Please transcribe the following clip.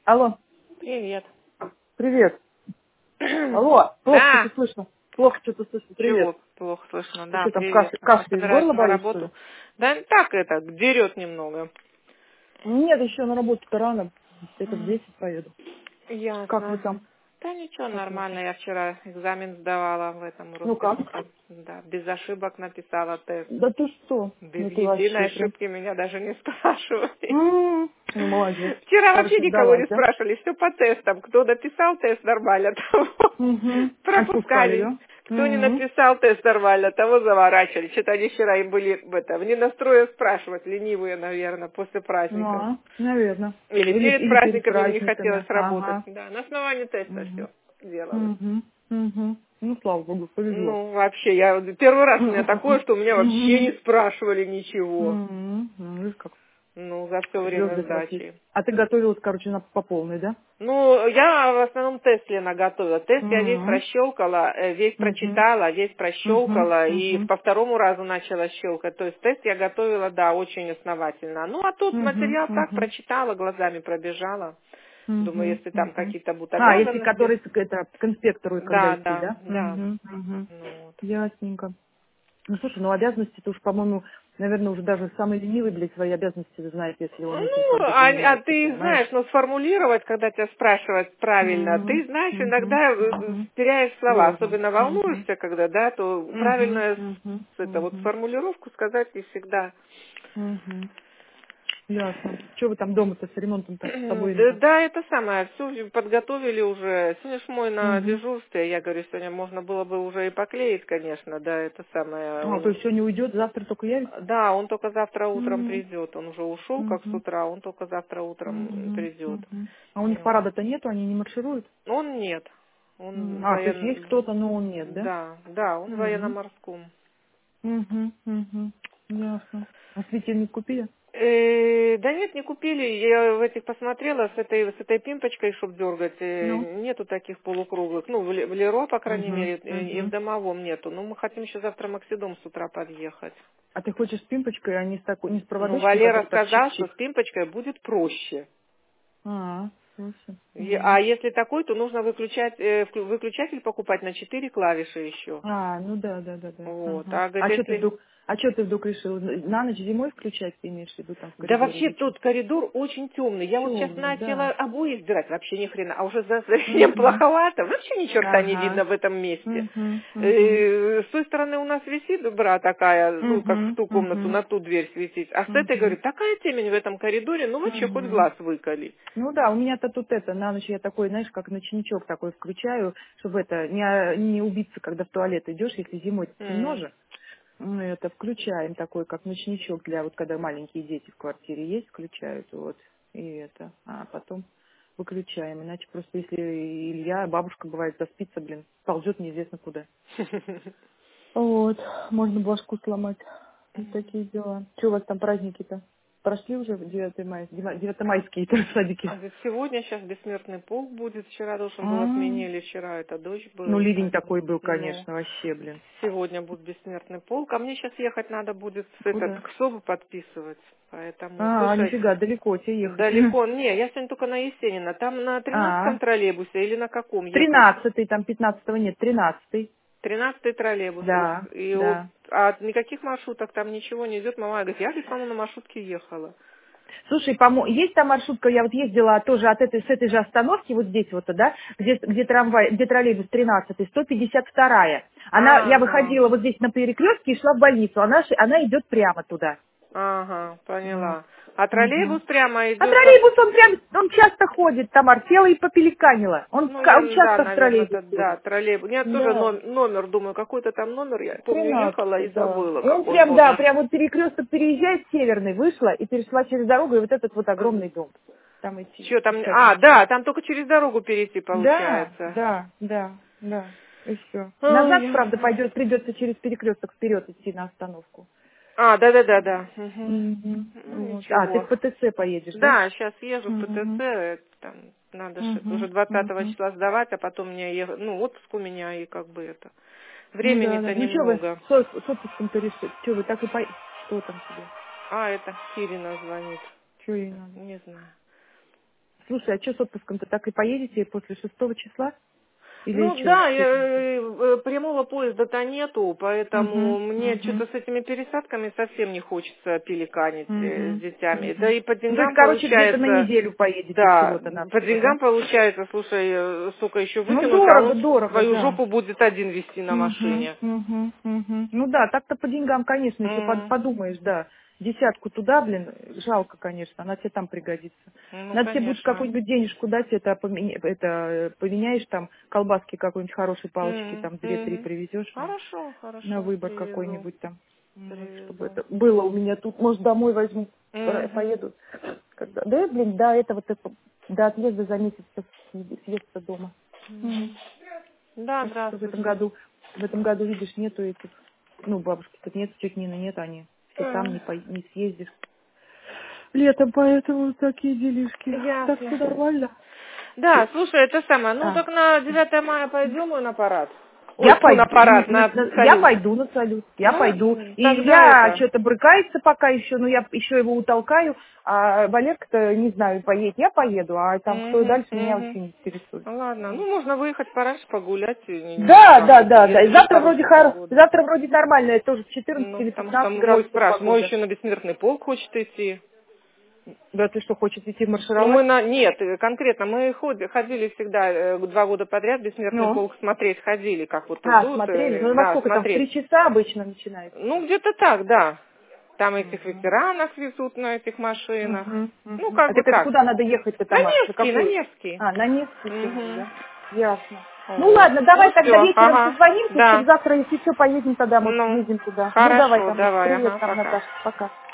Алло. Привет. Привет. Алло. Плохо Да. что-то слышно. Плохо что-то слышно. Привет. Чего плохо слышно? Ты Да, что там, привет. Сейчас кашля из горла собираюсь на боишь, что ли? работу. Да так это, дерет немного. Нет, еще на работу-то рано. Это в 10 поеду. Как вы Ясно. там? Да ничего, Как вы нормально. там? Я вчера экзамен сдавала в этом Ну как? Ростехника. Да, без ошибок написала тест. Да ты что? Без Ну ты единой вообще прям... ошибки меня даже не спрашивали. Ну, молодец. Вчера вообще Короче, никого не сдалась, да? спрашивали, все по тестам. Кто написал тест нормально, того Угу. Отпускали, пропускали. да? Кто не Угу. написал тест нормально, того заворачивали. Что-то они вчера им были в ненастрое спрашивать, ленивые, наверное, после праздников. Ну, наверное. Или перед Или перед праздниками им не хотелось праздниками. работать. Ага. Да, на основании теста Угу. все делалось. Угу. Угу. Ну, слава богу, повезло. Ну, вообще, первый раз у меня такое, что у меня вообще не спрашивали ничего. Ну, видишь, как Ну, за все время звезды сошлись. сдачи. А ты готовилась, короче, по полной, да? Ну, я в основном тест, Лена, готовила. Тест я весь Угу. прощелкала, весь Угу. прочитала, весь Угу. прощелкала, и Угу. по второму разу начала щелкать. То есть тест я готовила, да, очень основательно. Ну, а тут Угу. материал так Угу. прочитала, глазами пробежала. Думаю, Угу. если там Угу. какие-то будут А, если обязанности. который это, к инспектору, когда Да, идти, да, да? да. Угу. Угу. Ну, вот. Ясненько. Ну, слушай, ну обязанности-то уж, по-моему, наверное, уже даже самый ленивый, блядь, свои обязанности знает, если он этим Ну, сам а занимается, ты понимаешь? знаешь, ну, сформулировать, когда тебя спрашивают правильно, Угу. ты знаешь, Угу. иногда Угу. теряешь слова, Сложно. особенно Угу. волнуешься, когда, да, то Угу. правильно Угу. это вот Угу. формулировку сказать не всегда. Угу. Ясно. Что вы там дома-то с ремонтом-то, с Да, обоими-то? да, это самое, все подготовили уже. Сегодня ж мой на Угу. дежурстве, я говорю, сегодня можно было бы уже и поклеить, конечно, да, это самое. А, то есть сегодня уйдет, завтра только явится? Да, он только завтра утром Угу. придет. Он уже ушел, как с Угу. утра, он только завтра утром Угу. придет. Угу. А у них Вот. парада-то нету, они не маршируют? Он нет. Он А, то есть есть кто-то, но он нет, да? Да, да, он Угу. военно-морском. Угу. Угу. Ясно. А светильник купили? Да нет, не купили. Я в этих посмотрела с этой пимпочкой, чтобы дергать. Ну. Нету таких полукруглых. Ну, в Леро, по крайней Угу. мере, и в Угу. домовом нету. Но мы хотим еще завтра Максидом с утра подъехать. А ты хочешь с пимпочкой, а не с такой, не с Ну, проводочком, Валера который так сказал, что чик-чик? с пимпочкой будет проще. Слушай. А если такой, то нужно выключатель покупать на 4 клавиши еще. Ну да, да, да, да. Вот. Ага. А говорит, если А что ты вдруг решил? На ночь зимой включать, ты имеешь в виду там в Да коридоре вообще или что? тот коридор очень темный. Я вот сейчас Темный, начала да. обои сдирать, вообще ни хрена, а уже за совсем Угу. плоховато. Вообще ни черта не Ага. видно в этом месте. Угу. Угу. С той стороны у нас висит бра такая, ну, как в Угу. ту комнату, Угу. на ту дверь светить. А с этой, Угу. говорит, такая темень в этом коридоре, ну вообще хоть Угу. глаз выколи. Ну да, у меня-то тут это, на ночь я такой, знаешь, как ночничок такой включаю, чтобы это, не убиться, когда в туалет идешь, если зимой темно М. же. Мы это включаем такой, как ночничок для вот когда маленькие дети в квартире есть, включают вот и это, а потом выключаем. Иначе просто если Илья, бабушка бывает заспится, блин, ползет неизвестно куда. Вот, можно башку сломать. Вот такие дела. Что у вас там праздники-то? Прошли уже 9 мая, 9-майские садики? А ведь сегодня сейчас бессмертный полк будет. Вчера должен был М. отменили, вчера это дождь Ну, был. ливень Поэтому, такой был, ну, конечно, вообще, блин. сегодня будет бессмертный полк. А мне сейчас ехать надо будет Куда? к СОБу подписывать. Поэтому, слушай, Нифига, далеко тебе ехать. далеко. Не, я сегодня только на Есенина. Там на А, 13-м троллейбусе или на каком ехать? 13-й, там 15-го нет, 13-й. 13-й троллейбус. Да, да. А никаких маршруток там ничего не идет. Мама говорит, я, по-моему, на маршрутке ехала. Слушай, есть там маршрутка, я вот ездила тоже с этой же остановки, вот здесь вот, да, где трамвай, где троллейбус 13-й, 152-я. Я Ага, выходила вот здесь на перекрестке и шла в больницу, она идет прямо туда. ага, Вот. поняла. А Мгм. троллейбус прямо А идет троллейбус, он часто ходит, Тамар, села и попеликанила. Ну, я, Он да, часто в наверное, троллейбус это, да, ходит. троллейбус. Я тоже Да. номер, думаю, какой-то там номер, я помню, ехала 13, и да. забыла, И он какой прям, да, номер. прям вот перекресток переезжает северный, вышла и перешла через дорогу, и вот этот вот огромный дом. Там идти. Что там? Сейчас. А, да, там только через дорогу перейти Да, получается. да, да, да. И все. Ой, Назад, правда, ясно. придется через перекресток вперед идти на остановку. А, да. Угу. Угу. Ну, Вот. А, ты в ничего. ПТЦ поедешь, да? Да, сейчас езжу в ПТЦ, Угу. там надо ж это Угу. уже 20 Угу. числа сдавать, а потом мне ехать, ну, отпуск у меня, и как бы это. Ну да, Времени-то да. Ну что вы немного. с отпуском-то решили? Что вы так и Что там тебе? А, это Кирина звонит. Что ей надо? Не знаю. Слушай, а что с отпуском-то? Так и поедете после 6 числа? Или Ну что? да, прямого поезда-то нету, поэтому мне Угу. что-то с этими пересадками совсем не хочется пиликанить с Угу. детьми. Да Угу. и по Ну, то есть, деньгам короче, где-то на получается, неделю поедете да, всего-то по навсего, да? деньгам получается, слушай, сколько еще Ну, выкинуть, а дорого, он дорого, свою да. жопу будет один вести на машине. Ну да, так-то по деньгам, конечно, если М, подумаешь, да. Десятку туда, блин, жалко, конечно, она тебе там пригодится. Ну, Надо тебе будет конечно. какую-нибудь денежку дать, поменяешь там колбаски какой-нибудь хорошей палочки, там 2-3 Мгм. привезешь мне Хорошо, на хорошо, выбор привезу, какой-нибудь там. Вот, чтобы привезу. это было у меня тут, может, домой возьму, Мгм. поеду. Когда... Да, блин, до этого, до отъезда за месяц съесться дома. Мгм. Да, Просто что здравствуйте. в этом году, видишь, нету этих, ну, бабушки тут нет, тети Нины нет, они все там, М, не съездишь. Летом, поэтому такие делишки. Так Ясно. что нормально. Да, слушай, это самое, ну А, так на 9 мая пойдем мы на парад. Ой, я тьфу, на пойду, парад, на я салют. пойду на салют, я Ну, пойду. И тогда Илья это. что-то брыкается пока еще, но я еще его утолкаю, а Валерка-то, не знаю, поедет. Я поеду, а там кто и Мгм, дальше, меня мгм. вообще не интересует. Ну, ладно, Вот. ну можно выехать пораньше погулять, и не Да, да, как это, да, да. И если завтра вроде хорошая погода. завтра вроде нормально, тоже 14 Ну, или потому что 15 мой градусов спрашивает, мой погода. еще на бессмертный полк хочет идти. Да ты что, хочешь идти Ну, мы маршировать? нет, конкретно, мы ходили всегда 2 года подряд, бессмертный Ну? полк смотреть ходили, как вот А, идут, смотрели? Ну, во да, сколько там? В смотреть. 3 часа обычно начинается. Ну, где-то так, да. Там этих Угу. ветеранов везут на этих машинах. Ну, А как бы так это так. куда надо ехать-то На там аж? За Невский, на какую? Невский. А, на Невский тянуть, Угу. да? Ясно. Ну Вот. ладно, Ну, давай тогда все, вечером ага, созвонимся, чтобы да. завтра, если что, поедем тогда, может, Ну, съездим туда. Ну давай хорошо, там, давай, привет ага, там, пока. Наташа, пока.